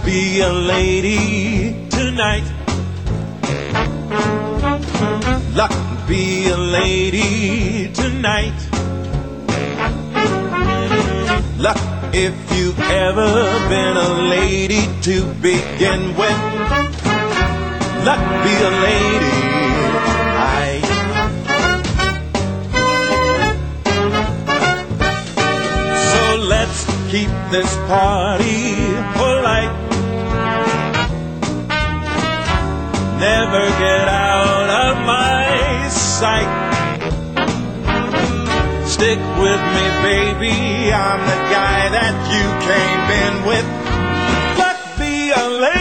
be a lady tonight. Luck be a lady tonight. Luck if you've ever been a lady to begin with. Luck be a lady tonight. So let's keep this party polite. Never get out of my sight. Stick with me, baby, I'm the guy that you came in with. Luck be a lady.